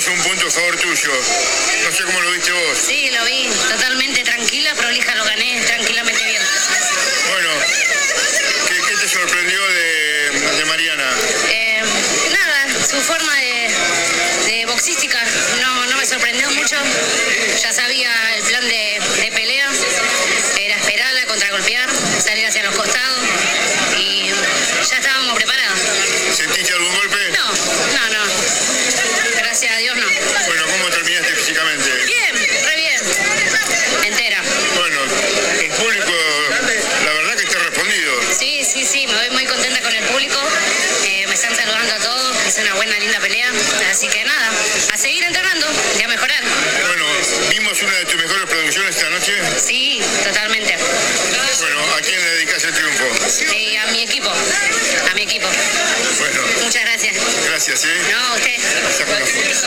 Tenemos un punto a favor tuyo. No sé cómo lo viste vos. Sí, lo vi. Totalmente tranquila, prolija, lo gané tranquilamente bien. Bueno, ¿qué te sorprendió de Mariana? Nada, su forma de boxística no me sorprendió mucho. Ya sabía el plan de pelea. Era esperarla, contragolpear, salir hacia los costados. Y ya estábamos preparados. ¿Sentiste algún golpe? No. Gracias a Dios no. Bueno, ¿cómo terminaste físicamente? Bien, re bien. Entera. Bueno, el público, la verdad que está respondido. Sí, me voy muy contenta con el público. Me están saludando a todos. Es una buena, linda pelea. Así que nada, a seguir entrenando y a mejorar. Bueno, vimos una de tus mejores producciones esta noche. Sí, totalmente. Bueno, ¿a quién le dedicas el triunfo? A mi equipo. Bueno, Muchas gracias. gracias, ¿eh? No, a usted. Saca una foto.